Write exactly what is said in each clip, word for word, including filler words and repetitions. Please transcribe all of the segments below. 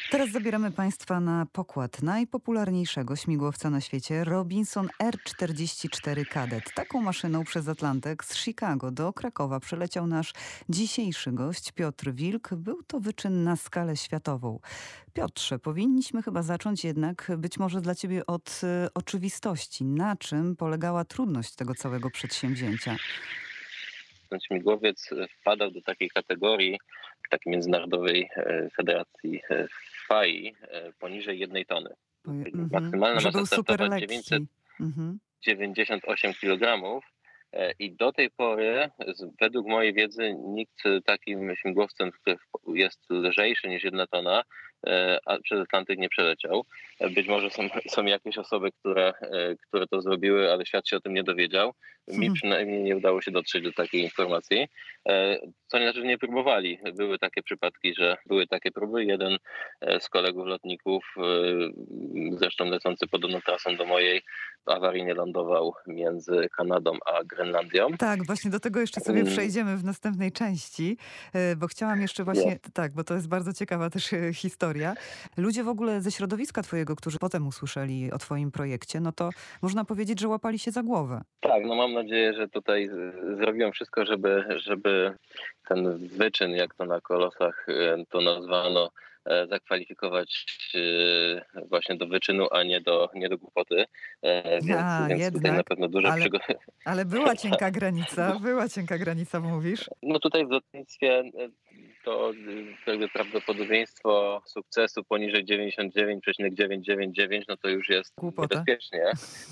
Teraz zabieramy Państwa na pokład najpopularniejszego śmigłowca na świecie, Robinson R czterdzieści cztery Kadett. Taką maszyną przez Atlantyk z Chicago do Krakowa przyleciał nasz dzisiejszy gość, Piotr Wilk. Był to wyczyn na skalę światową. Piotrze, powinniśmy chyba zacząć jednak być może dla ciebie od y, oczywistości. Na czym polegała trudność tego całego przedsięwzięcia? Ten śmigłowiec wpadał do takiej kategorii, takiej międzynarodowej e, federacji e, F A I e, poniżej jednej tony. Poje- mhm. Maksymalna Że masa był super startowa lekki. Mhm. dziewięćdziesiąt osiem kilogramów. E, I do tej pory, z- według mojej wiedzy, nikt takim śmigłowcem, który w- jest lżejszy niż jedna tona, e, a przez Atlantyk nie przeleciał. E, Być może są, są jakieś osoby, które, e, które to zrobiły, ale świat się o tym nie dowiedział. Mi przynajmniej nie udało się dotrzeć do takiej informacji. E, Co nie znaczy, że nie próbowali. Były takie przypadki, że były takie próby. Jeden e, z kolegów lotników, e, zresztą lecący podobną trasą do mojej, awaryjnie lądował między Kanadą a Grenlandią. Tak, właśnie do tego jeszcze sobie Mm, przejdziemy w następnej części, e, bo chciałam jeszcze Ja. właśnie, tak, bo to jest bardzo ciekawa też e, historia. Ludzie w ogóle ze środowiska twojego, którzy potem usłyszeli o twoim projekcie, no to można powiedzieć, że łapali się za głowę. Tak, no mam nadzieję, że tutaj z- zrobiłem wszystko, żeby, żeby ten wyczyn, jak to na kolosach e, to nazwano, e, zakwalifikować e, właśnie do wyczynu, a nie do, nie do głupoty. E, Więc, A, więc tutaj na jednak, pewno dużo ale, przygotowań. ale była cienka granica, była cienka granica, mówisz? No tutaj w lotnictwie e, to e, jakby prawdopodobieństwo sukcesu poniżej dziewięćdziesiąt dziewięć przecinek dziewięćset dziewięćdziesiąt dziewięć, no to już jest Głupota. niebezpiecznie.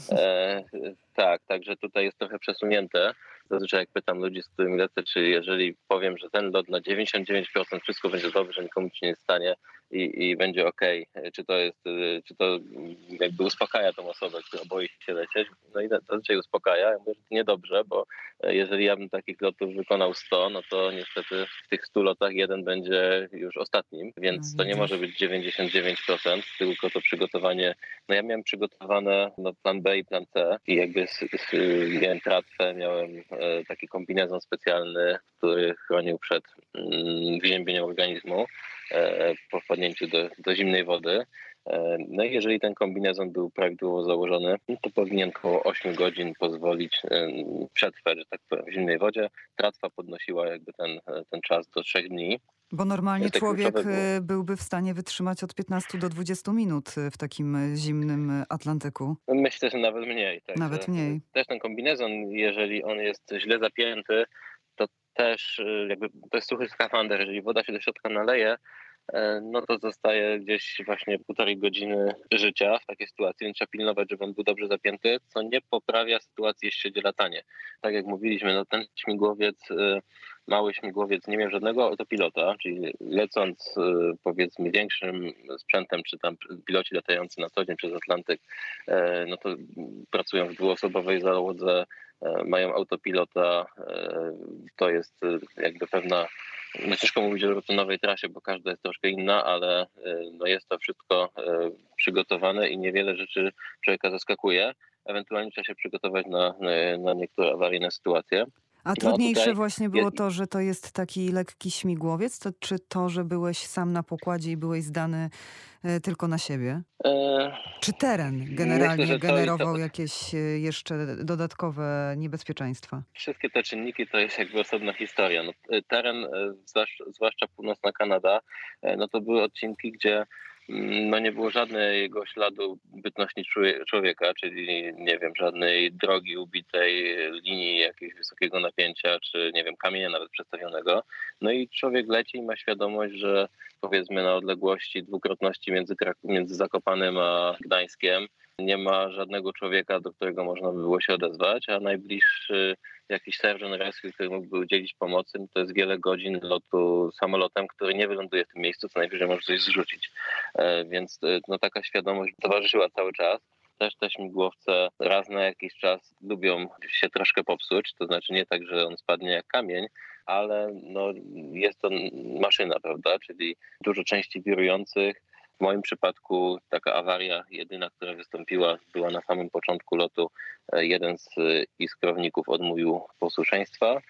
E, tak, także tutaj jest trochę przesunięte. Zazwyczaj jak pytam ludzi, z którymi lecę, czy jeżeli powiem, że ten lot na dziewięćdziesiąt dziewięć procent wszystko będzie dobrze, nikomu się nie stanie i, i będzie okej, czy to jest, e, czy to jakby uspokaja tą osobę, która boi się lecieć, no i zazwyczaj uspokaja. Ja mówię, że to niedobrze, bo jeżeli ja bym takich lotów wykonał sto, no to niestety w tych stu lotach jeden będzie już ostatnim, No, więc to nie może widzisz. być dziewięćdziesiąt dziewięć procent, tylko to przygotowanie. No ja miałem przygotowane no, plan B i plan C i jakby s, s, miałem tratwę, miałem e, taki kombinezon specjalny, który chronił przed mm, wyziębieniem organizmu e, po wpadnięciu do, do zimnej wody. E, No i jeżeli ten kombinezon był prawidłowo założony, no to powinien około osiem godzin pozwolić e, przetrwać, że tak powiem, w zimnej wodzie. Tratwa podnosiła jakby ten, ten czas do trzech dni. Bo normalnie Więc te człowiek kluczowe było. e, byłby w stanie wytrzymać od piętnastu do dwudziestu minut e, w takim e, zimnym e, Atlantyku. No myślę, że nawet mniej. Także Nawet e, mniej. też ten kombinezon, jeżeli on jest źle zapięty, to też e, jakby to jest suchy skafander. Jeżeli woda się do środka naleje, e, no to zostaje gdzieś właśnie półtorej godziny życia w takiej sytuacji, więc trzeba pilnować, żeby on był dobrze zapięty, co nie poprawia sytuacji, jeśli chodzi o latanie. Tak jak mówiliśmy, no ten śmigłowiec, e, mały śmigłowiec nie miał żadnego autopilota, czyli lecąc e, powiedzmy większym sprzętem, czy tam piloci latający na co dzień przez Atlantyk, e, no to pracują w dwuosobowej załodze, e, mają autopilota, e, to jest e, jakby pewna, no ciężko mówić o rutynowej trasie, bo każda jest troszkę inna, ale e, no jest to wszystko e, przygotowane i niewiele rzeczy człowieka zaskakuje. Ewentualnie trzeba się przygotować na, na, na niektóre awaryjne sytuacje. A No trudniejsze tutaj właśnie je, było to, że to jest taki lekki śmigłowiec, to, czy to, że byłeś sam na pokładzie i byłeś zdany e, tylko na siebie? e, Czy teren myślę, generalnie że to i to, generował jakieś e, jeszcze dodatkowe niebezpieczeństwa? wszystkie te czynniki to jest jakby osobna historia. No, e, teren, e, zwłasz- zwłaszcza północna Kanada, e, no to były odcinki, gdzie mm, no nie było żadnego śladu bytności człowie- człowieka, czyli nie wiem, żadnej drogi ubitej, linii jakiegoś wysokiego napięcia, czy nie wiem, kamienia nawet przestawionego. No i człowiek leci i ma świadomość, że powiedzmy na odległości dwukrotności między, Krak- między Zakopanem a Gdańskiem nie ma żadnego człowieka, do którego można by było się odezwać, a najbliższy jakiś sergeant rescue, który mógłby udzielić pomocy, no to jest wiele godzin lotu samolotem, który nie wyląduje w tym miejscu, co najwyżej może coś zrzucić. E, Więc e, no, taka świadomość towarzyszyła cały czas. Też te śmigłowce raz na jakiś czas lubią się troszkę popsuć, to znaczy nie tak, że on spadnie jak kamień, ale no, jest to maszyna, prawda, czyli dużo części wirujących. W moim przypadku taka awaria jedyna, która wystąpiła, była na samym początku lotu. Jeden z iskrowników odmówił posłuszeństwa.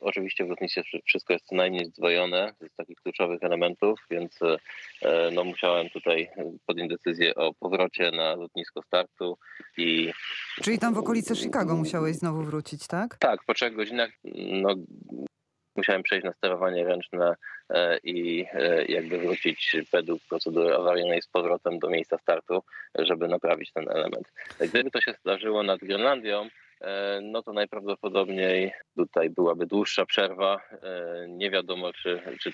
Oczywiście w lotnictwie wszystko jest co najmniej zdwojone z takich kluczowych elementów, więc no, musiałem tutaj podjąć decyzję o powrocie na lotnisko startu i Czyli tam w okolice Chicago musiałeś znowu wrócić, tak? tak, po trzech godzinach no, musiałem przejść na sterowanie ręczne i jakby wrócić według procedury awaryjnej z powrotem do miejsca startu, żeby naprawić ten element. Gdyby to się zdarzyło nad Grenlandią, no to najprawdopodobniej tutaj byłaby dłuższa przerwa. Nie wiadomo, czy, czy,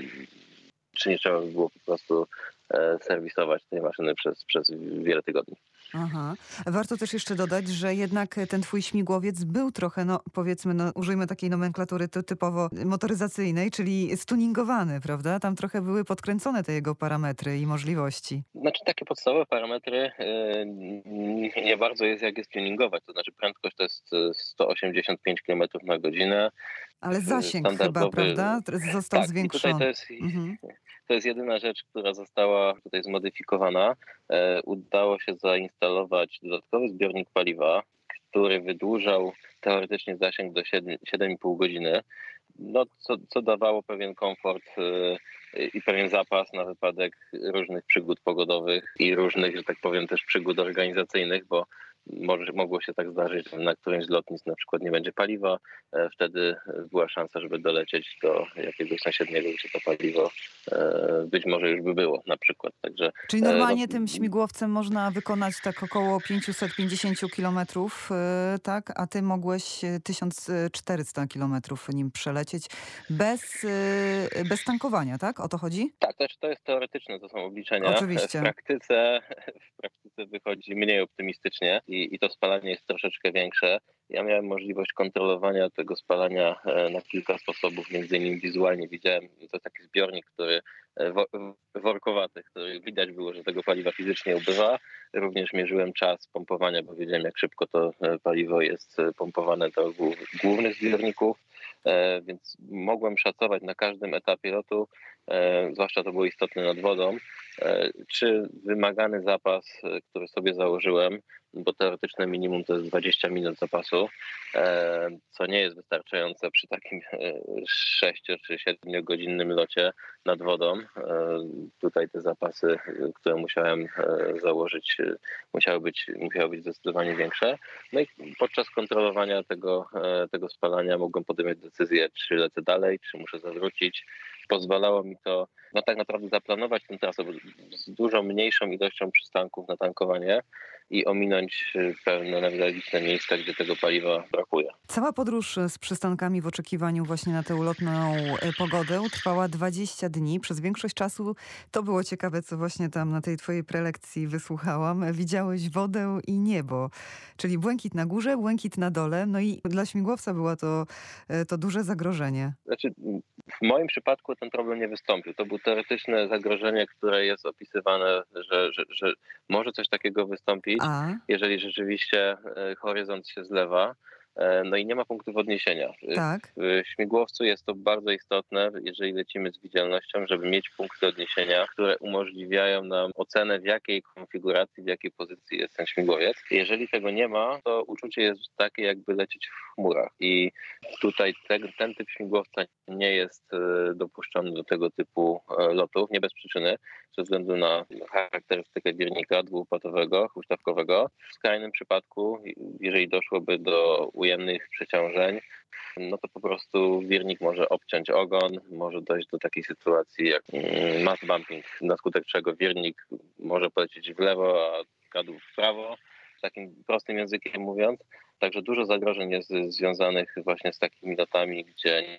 czy nie trzeba by było po prostu serwisować tej maszyny przez, przez wiele tygodni. Aha. Warto też jeszcze dodać, że jednak ten twój śmigłowiec był trochę, no powiedzmy, no, użyjmy takiej nomenklatury typowo motoryzacyjnej, czyli stuningowany, prawda? Tam trochę były podkręcone te jego parametry i możliwości. Znaczy takie podstawowe parametry yy, nie bardzo jest jak je tuningować, to znaczy prędkość to jest sto osiemdziesiąt pięć kilometrów na godzinę. Ale zasięg chyba, prawda? Został tak, zwiększony. I tutaj to jest, mhm. to jest jedyna rzecz, która została tutaj zmodyfikowana. E, udało się zainstalować dodatkowy zbiornik paliwa, który wydłużał teoretycznie zasięg do siedem i pół godziny, no, co, co dawało pewien komfort e, i pewien zapas na wypadek różnych przygód pogodowych i różnych, że tak powiem, też przygód organizacyjnych, bo Może, mogło się tak zdarzyć, że na którymś z lotnisk na przykład nie będzie paliwa, wtedy była szansa, żeby dolecieć do jakiegoś sąsiedniego, gdzie to paliwo być może już by było na przykład. Także, Czyli normalnie no, tym śmigłowcem można wykonać tak około pięćset pięćdziesiąt kilometrów, tak? A ty mogłeś tysiąc czterysta kilometrów nim przelecieć bez, bez tankowania, tak? O to chodzi? Tak, to, to jest teoretyczne, to są obliczenia. Oczywiście. W praktyce, w praktyce wychodzi mniej optymistycznie i, i to spalanie jest troszeczkę większe. Ja miałem możliwość kontrolowania tego spalania na kilka sposobów, między innymi wizualnie widziałem, to jest taki zbiornik, który workowaty, który widać było, że tego paliwa fizycznie ubywa. Również mierzyłem czas pompowania, bo wiedziałem, jak szybko to paliwo jest pompowane do głównych zbiorników, więc mogłem szacować na każdym etapie lotu, zwłaszcza to było istotne nad wodą, czy wymagany zapas, który sobie założyłem, bo teoretyczne minimum to jest dwadzieścia minut zapasu, co nie jest wystarczające przy takim sześcio czy siedmiogodzinnym locie nad wodą. Tutaj te zapasy, które musiałem założyć, musiały być, musiały być zdecydowanie większe. No i podczas kontrolowania tego, tego spalania mogłem podjąć decyzję, czy lecę dalej, czy muszę zawrócić. Pozwalało mi to no tak naprawdę zaplanować tę trasę z dużo mniejszą ilością przystanków na tankowanie i ominąć pewne newralgiczne miejsca, gdzie tego paliwa brakuje. Cała podróż z przystankami w oczekiwaniu właśnie na tę ulotną pogodę trwała dwadzieścia dni. Przez większość czasu to było ciekawe, co właśnie tam na tej twojej prelekcji wysłuchałam. Widziałeś wodę i niebo, czyli błękit na górze, błękit na dole. No i dla śmigłowca było to, to duże zagrożenie. Znaczy, w moim przypadku ten problem nie wystąpił. To było teoretyczne zagrożenie, które jest opisywane, że, że, że może coś takiego wystąpić, A? jeżeli rzeczywiście horyzont się zlewa. No i nie ma punktów odniesienia. Tak. W śmigłowcu jest to bardzo istotne, jeżeli lecimy z widzialnością, żeby mieć punkty odniesienia, które umożliwiają nam ocenę, w jakiej konfiguracji, w jakiej pozycji jest ten śmigłowiec. Jeżeli tego nie ma, to uczucie jest takie, jakby lecieć w chmurach. I tutaj ten, ten typ śmigłowca nie jest dopuszczony do tego typu lotów, nie bez przyczyny, ze względu na charakterystykę biernika dwuopłatowego, huśtawkowego. W skrajnym przypadku, jeżeli doszłoby do ujemnych przeciążeń, no to po prostu wirnik może obciąć ogon, może dojść do takiej sytuacji jak mass bumping, na skutek czego wirnik może polecieć w lewo, a kadłub w prawo, takim prostym językiem mówiąc. Także dużo zagrożeń jest związanych właśnie z takimi lotami, gdzie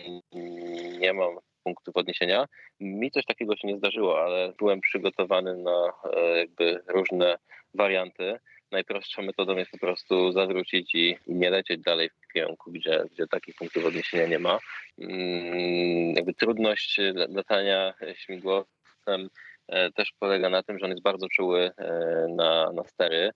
nie mam punktów odniesienia. Mi coś takiego się nie zdarzyło, ale byłem przygotowany na jakby różne warianty. Najprostszą metodą jest po prostu zawrócić i nie lecieć dalej w kierunku, gdzie, gdzie takich punktów odniesienia nie ma. Jakby trudność latania śmigłowcem też polega na tym, że on jest bardzo czuły na, na stery.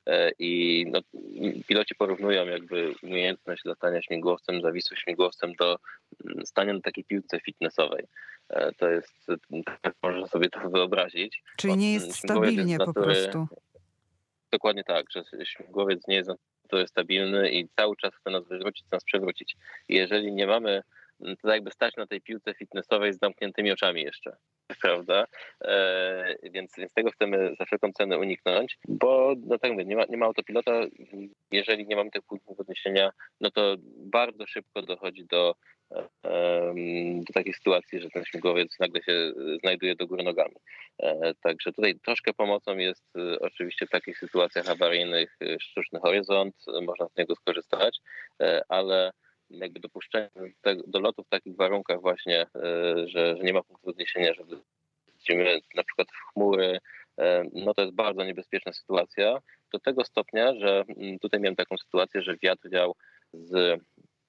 I no, piloci porównują jakby umiejętność latania śmigłowcem, zawisu śmigłowcem do stania na takiej piłce fitnessowej. To jest, tak można sobie to wyobrazić. Czyli nie jest stabilnie natury, po prostu. Dokładnie tak, że śmigłowiec nie jest natury stabilny i cały czas chce nas wywrócić, chce nas przewrócić. I jeżeli nie mamy to jakby stać na tej piłce fitnessowej z zamkniętymi oczami jeszcze. Prawda? E, więc, więc tego chcemy za wszelką cenę uniknąć, bo no tak mówię, nie ma, nie ma autopilota. Jeżeli nie mamy tych punktów odniesienia, no to bardzo szybko dochodzi do, e, do takiej sytuacji, że ten śmigłowiec nagle się znajduje do góry nogami. E, także tutaj troszkę pomocą jest e, oczywiście w takich sytuacjach awaryjnych e, sztuczny horyzont, e, można z niego skorzystać, e, ale jakby dopuszczenie do lotu w takich warunkach właśnie, że, że nie ma punktu odniesienia, że lecimy na przykład w chmury, no to jest bardzo niebezpieczna sytuacja. Do tego stopnia, że tutaj miałem taką sytuację, że wiatr wiał z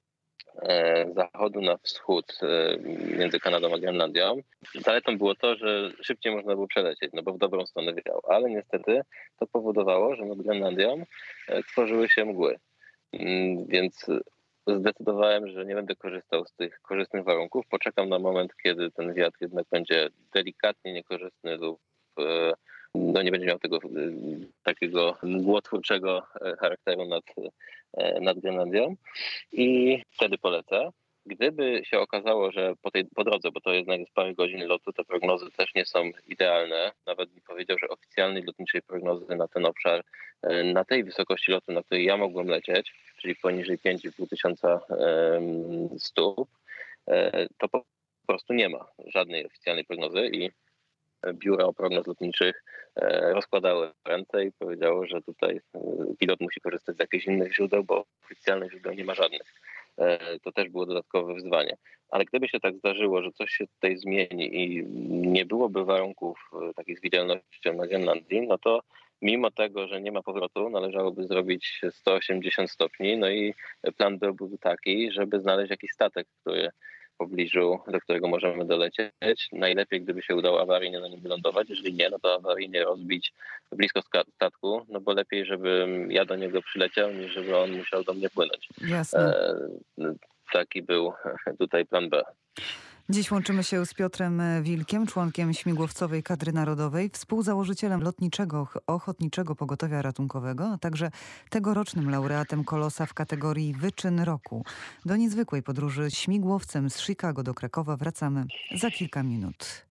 zachodu na wschód między Kanadą a Grenlandią. Zaletą było to, że szybciej można było przelecieć, no bo w dobrą stronę wiał, ale niestety to powodowało, że nad Grenlandią tworzyły się mgły. Więc zdecydowałem, że nie będę korzystał z tych korzystnych warunków. Poczekam na moment, kiedy ten wiatr jednak będzie delikatnie niekorzystny lub no nie będzie miał tego takiego mgłotwórczego charakteru nad, nad Grenlandią i wtedy polecę. Gdyby się okazało, że po, tej, po drodze, bo to jednak jest parę godzin lotu, te prognozy też nie są idealne. Nawet bym powiedział, że oficjalnej lotniczej prognozy na ten obszar, na tej wysokości lotu, na której ja mogłem lecieć, czyli poniżej pięć i pół tysiąca stóp, to po prostu nie ma żadnej oficjalnej prognozy i biura prognoz lotniczych rozkładały ręce i powiedziało, że tutaj pilot musi korzystać z jakichś innych źródeł, bo oficjalnych źródeł nie ma żadnych. To też było dodatkowe wyzwanie. Ale gdyby się tak zdarzyło, że coś się tutaj zmieni i nie byłoby warunków takich z widzialnością na Grenlandii, no to mimo tego, że nie ma powrotu, należałoby zrobić sto osiemdziesiąt stopni. No i plan byłby taki, żeby znaleźć jakiś statek, który w pobliżu, do którego możemy dolecieć. Najlepiej, gdyby się udało awaryjnie na nim wylądować. Jeżeli nie, no to awaryjnie rozbić blisko statku, no bo lepiej, żebym ja do niego przyleciał, niż żeby on musiał do mnie płynąć. Jasne. E, taki był tutaj plan B. Dziś łączymy się z Piotrem Wilkiem, członkiem Śmigłowcowej Kadry Narodowej, współzałożycielem Lotniczego Ochotniczego Pogotowia Ratunkowego, a także tegorocznym laureatem Kolosa w kategorii Wyczyn Roku. Do niezwykłej podróży śmigłowcem z Chicago do Krakowa wracamy za kilka minut.